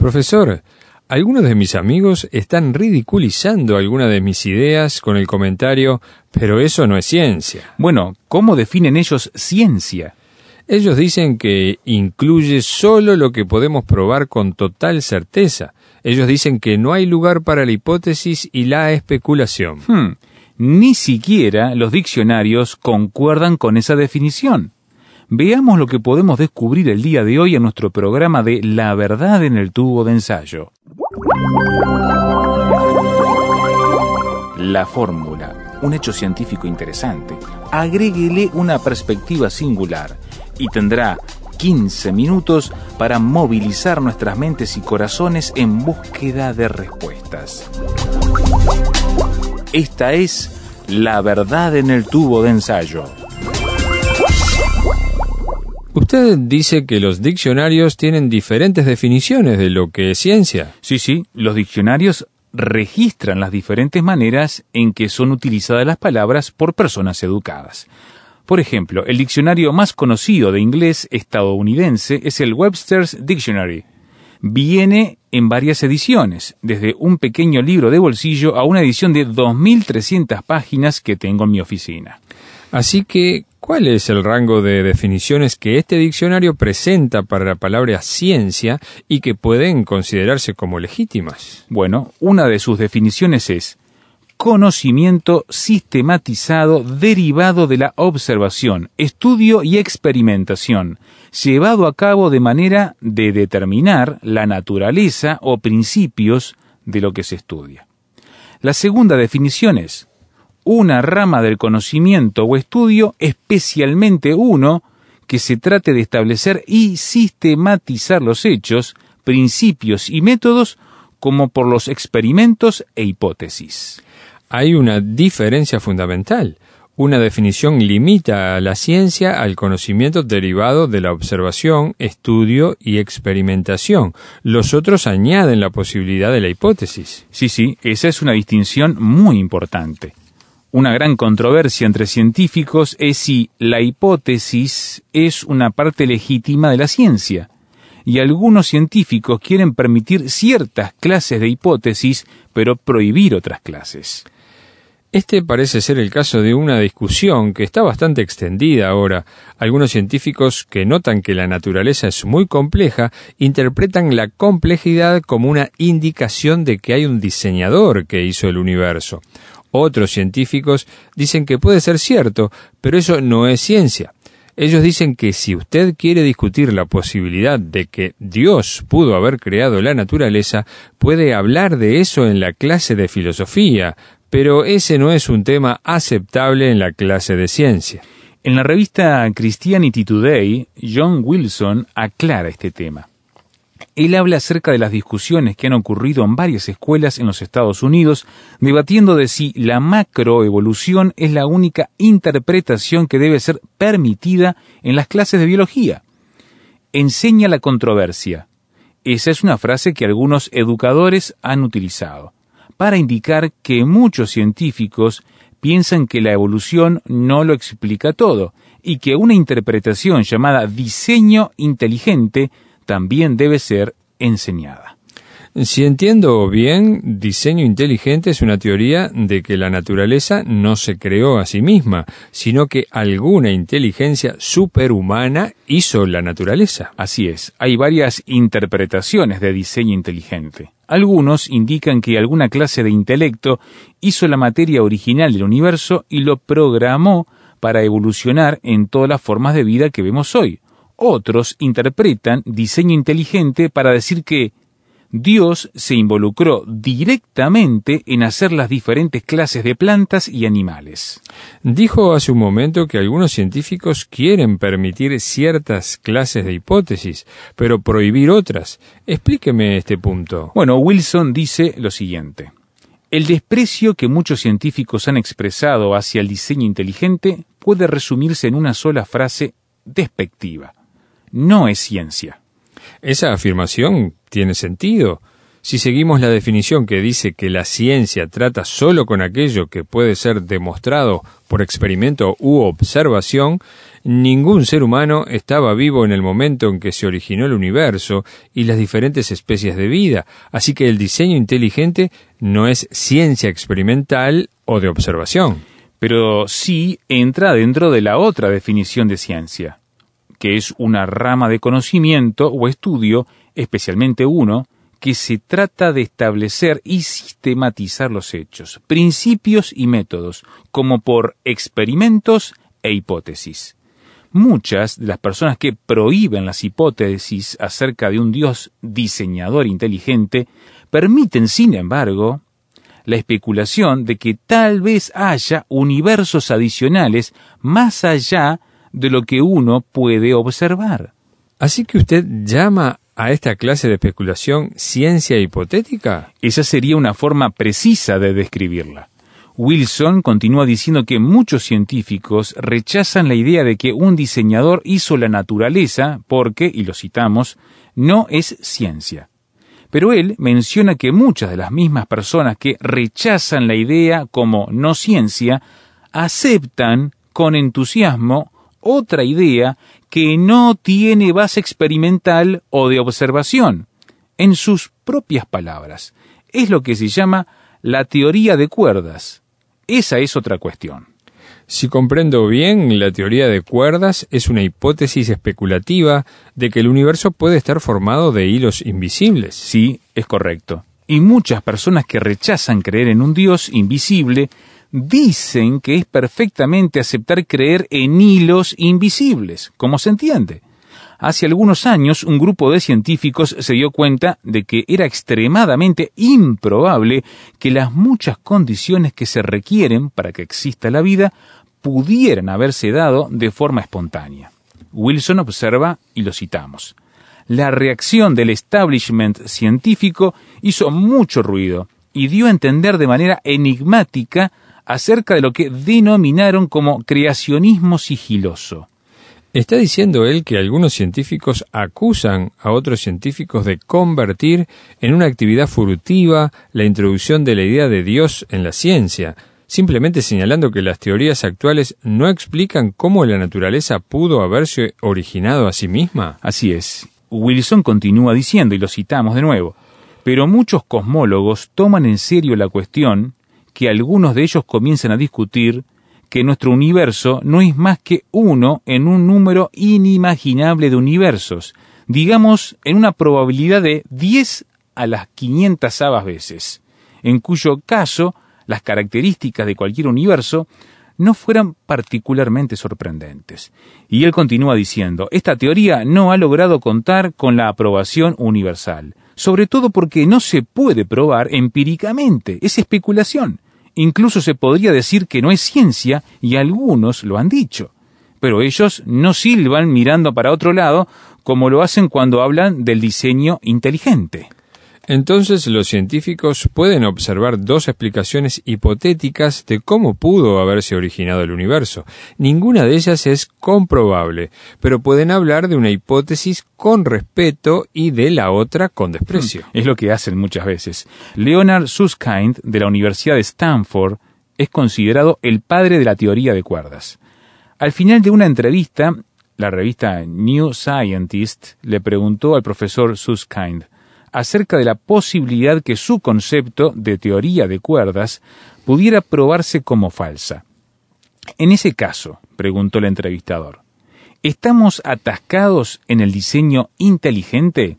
Profesor, algunos de mis amigos están ridiculizando algunas de mis ideas con el comentario, pero eso no es ciencia. Bueno, ¿cómo definen ellos ciencia? Ellos dicen que incluye solo lo que podemos probar con total certeza. Ellos dicen que no hay lugar para la hipótesis y la especulación. Ni siquiera los diccionarios concuerdan con esa definición. Veamos lo que podemos descubrir el día de hoy en nuestro programa de La verdad en el tubo de ensayo. La fórmula, un hecho científico interesante. Agréguele una perspectiva singular y tendrá 15 minutos para movilizar nuestras mentes y corazones en búsqueda de respuestas. Esta es La verdad en el tubo de ensayo. Usted dice que los diccionarios tienen diferentes definiciones de lo que es ciencia. Sí, los diccionarios registran las diferentes maneras en que son utilizadas las palabras por personas educadas. Por ejemplo, el diccionario más conocido de inglés estadounidense es el Webster's Dictionary. Viene en varias ediciones, desde un pequeño libro de bolsillo a una edición de 2.300 páginas que tengo en mi oficina. Así que, ¿cuál es el rango de definiciones que este diccionario presenta para la palabra ciencia y que pueden considerarse como legítimas? Bueno, una de sus definiciones es conocimiento sistematizado derivado de la observación, estudio y experimentación, llevado a cabo de manera de determinar la naturaleza o principios de lo que se estudia. La segunda definición es una rama del conocimiento o estudio, especialmente uno, que se trate de establecer y sistematizar los hechos, principios y métodos como por los experimentos e hipótesis. Hay una diferencia fundamental. Una definición limita a la ciencia al conocimiento derivado de la observación, estudio y experimentación. Los otros añaden la posibilidad de la hipótesis. Sí, esa es una distinción muy importante. Una gran controversia entre científicos es si la hipótesis es una parte legítima de la ciencia. Y algunos científicos quieren permitir ciertas clases de hipótesis, pero prohibir otras clases. Este parece ser el caso de una discusión que está bastante extendida ahora. Algunos científicos que notan que la naturaleza es muy compleja, interpretan la complejidad como una indicación de que hay un diseñador que hizo el universo. Otros científicos dicen que puede ser cierto, pero eso no es ciencia. Ellos dicen que si usted quiere discutir la posibilidad de que Dios pudo haber creado la naturaleza, puede hablar de eso en la clase de filosofía, pero ese no es un tema aceptable en la clase de ciencia. En la revista Christianity Today, John Wilson aclara este tema. Él habla acerca de las discusiones que han ocurrido en varias escuelas en los Estados Unidos, debatiendo de si la macroevolución es la única interpretación que debe ser permitida en las clases de biología. Enseña la controversia. Esa es una frase que algunos educadores han utilizado para indicar que muchos científicos piensan que la evolución no lo explica todo y que una interpretación llamada diseño inteligente también debe ser enseñada. Si entiendo bien, diseño inteligente es una teoría de que la naturaleza no se creó a sí misma, sino que alguna inteligencia superhumana hizo la naturaleza. Así es, hay varias interpretaciones de diseño inteligente. Algunos indican que alguna clase de intelecto hizo la materia original del universo y lo programó para evolucionar en todas las formas de vida que vemos hoy. Otros interpretan diseño inteligente para decir que Dios se involucró directamente en hacer las diferentes clases de plantas y animales. Dijo hace un momento que algunos científicos quieren permitir ciertas clases de hipótesis, pero prohibir otras. Explíqueme este punto. Bueno, Wilson dice lo siguiente. El desprecio que muchos científicos han expresado hacia el diseño inteligente puede resumirse en una sola frase despectiva. No es ciencia. Esa afirmación tiene sentido. Si seguimos la definición que dice que la ciencia trata solo con aquello que puede ser demostrado por experimento u observación, ningún ser humano estaba vivo en el momento en que se originó el universo y las diferentes especies de vida, así que el diseño inteligente no es ciencia experimental o de observación. Pero sí entra dentro de la otra definición de ciencia, que es una rama de conocimiento o estudio, especialmente uno, que se trata de establecer y sistematizar los hechos, principios y métodos, como por experimentos e hipótesis. Muchas de las personas que prohíben las hipótesis acerca de un Dios diseñador inteligente permiten, sin embargo, la especulación de que tal vez haya universos adicionales más allá de lo que uno puede observar. Así que usted llama a esta clase de especulación ciencia hipotética. Esa sería una forma precisa de describirla. Wilson continúa diciendo que muchos científicos rechazan la idea de que un diseñador hizo la naturaleza porque, y lo citamos, no es ciencia. Pero él menciona que muchas de las mismas personas que rechazan la idea como no ciencia, aceptan con entusiasmo otra idea que no tiene base experimental o de observación. En sus propias palabras, es lo que se llama la teoría de cuerdas. Esa es otra cuestión. Si comprendo bien, la teoría de cuerdas es una hipótesis especulativa de que el universo puede estar formado de hilos invisibles. Sí, es correcto. Y muchas personas que rechazan creer en un Dios invisible dicen que es perfectamente aceptar creer en hilos invisibles, como se entiende. Hace algunos años, un grupo de científicos se dio cuenta de que era extremadamente improbable que las muchas condiciones que se requieren para que exista la vida pudieran haberse dado de forma espontánea. Wilson observa, y lo citamos, la reacción del establishment científico hizo mucho ruido y dio a entender de manera enigmática acerca de lo que denominaron como creacionismo sigiloso. ¿Está diciendo él que algunos científicos acusan a otros científicos de convertir en una actividad furtiva la introducción de la idea de Dios en la ciencia, simplemente señalando que las teorías actuales no explican cómo la naturaleza pudo haberse originado a sí misma? Así es. Wilson continúa diciendo, y lo citamos de nuevo, pero muchos cosmólogos toman en serio la cuestión que algunos de ellos comienzan a discutir que nuestro universo no es más que uno en un número inimaginable de universos, digamos en una probabilidad de 10 a las 500ª veces, en cuyo caso las características de cualquier universo no fueran particularmente sorprendentes. Y él continúa diciendo, esta teoría no ha logrado contar con la aprobación universal, sobre todo porque no se puede probar empíricamente, es especulación. Incluso se podría decir que no es ciencia, y algunos lo han dicho. Pero ellos no silban mirando para otro lado, como lo hacen cuando hablan del diseño inteligente. Entonces los científicos pueden observar dos explicaciones hipotéticas de cómo pudo haberse originado el universo. Ninguna de ellas es comprobable, pero pueden hablar de una hipótesis con respeto y de la otra con desprecio. Es lo que hacen muchas veces. Leonard Susskind, de la Universidad de Stanford, es considerado el padre de la teoría de cuerdas. Al final de una entrevista, la revista New Scientist le preguntó al profesor Susskind acerca de la posibilidad que su concepto de teoría de cuerdas pudiera probarse como falsa. En ese caso, preguntó el entrevistador, ¿estamos atascados en el diseño inteligente?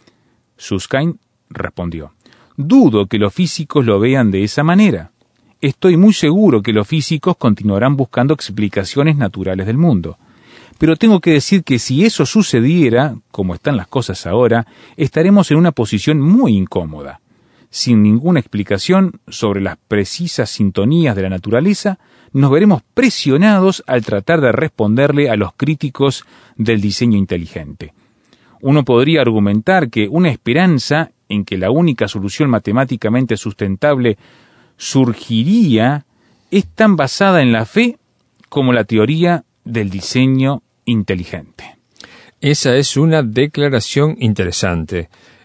Susskind respondió, dudo que los físicos lo vean de esa manera. Estoy muy seguro que los físicos continuarán buscando explicaciones naturales del mundo. Pero tengo que decir que si eso sucediera, como están las cosas ahora, estaremos en una posición muy incómoda. Sin ninguna explicación sobre las precisas sintonías de la naturaleza, nos veremos presionados al tratar de responderle a los críticos del diseño inteligente. Uno podría argumentar que una esperanza en que la única solución matemáticamente sustentable surgiría es tan basada en la fe como la teoría del diseño inteligente. Esa es una declaración interesante.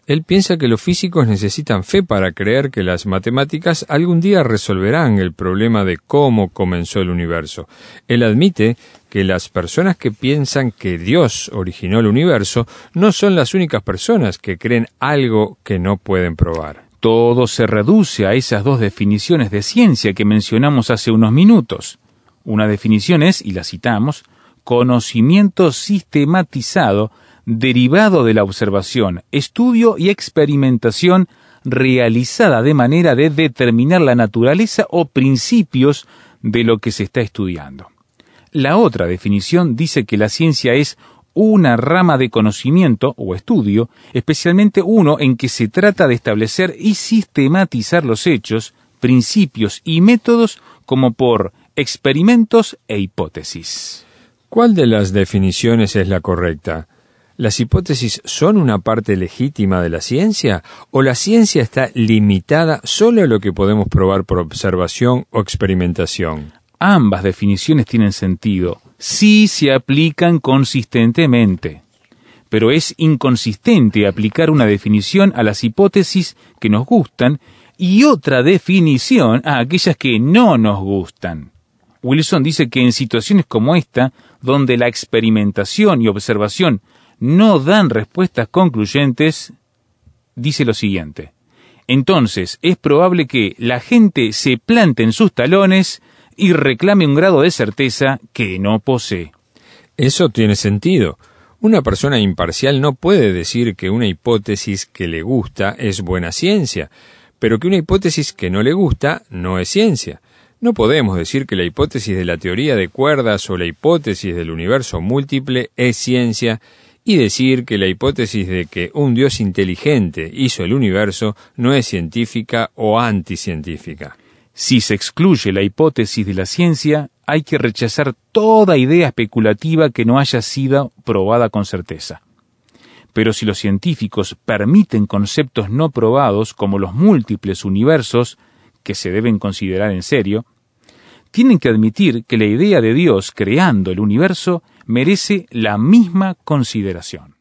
Él piensa que los físicos necesitan fe para creer que las matemáticas algún día resolverán el problema de cómo comenzó el universo. Él admite que las personas que piensan que Dios originó el universo no son las únicas personas que creen algo que no pueden probar. Todo se reduce a esas dos definiciones de ciencia que mencionamos hace unos minutos. Una definición es, y la citamos, conocimiento sistematizado derivado de la observación, estudio y experimentación realizada de manera de determinar la naturaleza o principios de lo que se está estudiando. La otra definición dice que la ciencia es una rama de conocimiento o estudio, especialmente uno en que se trata de establecer y sistematizar los hechos, principios y métodos como por experimentos e hipótesis. ¿Cuál de las definiciones es la correcta? ¿Las hipótesis son una parte legítima de la ciencia o la ciencia está limitada solo a lo que podemos probar por observación o experimentación? Ambas definiciones tienen sentido si se aplican consistentemente, pero es inconsistente aplicar una definición a las hipótesis que nos gustan y otra definición a aquellas que no nos gustan. Wilson dice que en situaciones como esta, donde la experimentación y observación no dan respuestas concluyentes, dice lo siguiente: entonces es probable que la gente se plante en sus talones y reclame un grado de certeza que no posee. Eso tiene sentido. Una persona imparcial no puede decir que una hipótesis que le gusta es buena ciencia, pero que una hipótesis que no le gusta no es ciencia. No podemos decir que la hipótesis de la teoría de cuerdas o la hipótesis del universo múltiple es ciencia y decir que la hipótesis de que un Dios inteligente hizo el universo no es científica o anticientífica. Si se excluye la hipótesis de la ciencia, hay que rechazar toda idea especulativa que no haya sido probada con certeza. Pero si los científicos permiten conceptos no probados como los múltiples universos, que se deben considerar en serio, tienen que admitir que la idea de Dios creando el universo merece la misma consideración.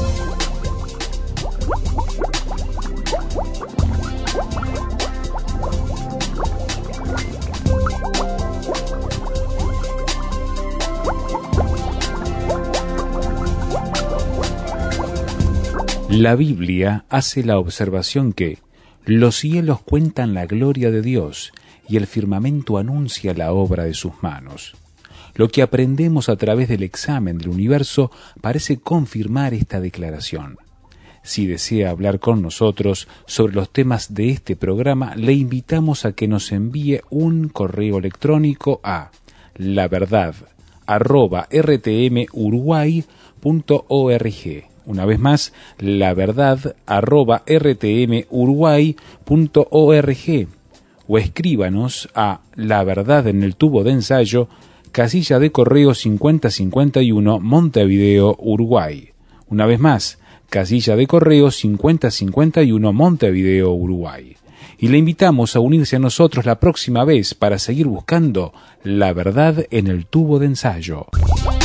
La Biblia hace la observación que los cielos cuentan la gloria de Dios y el firmamento anuncia la obra de sus manos. Lo que aprendemos a través del examen del universo parece confirmar esta declaración. Si desea hablar con nosotros sobre los temas de este programa, le invitamos a que nos envíe un correo electrónico a laverdad@rtmuruguay.org. Una vez más, laverdad@rtmuruguay.org, o escríbanos a La Verdad en el Tubo de Ensayo, casilla de correo 5051, Montevideo, Uruguay. Una vez más, casilla de correo 5051, Montevideo, Uruguay. Y le invitamos a unirse a nosotros la próxima vez para seguir buscando la verdad en el tubo de ensayo.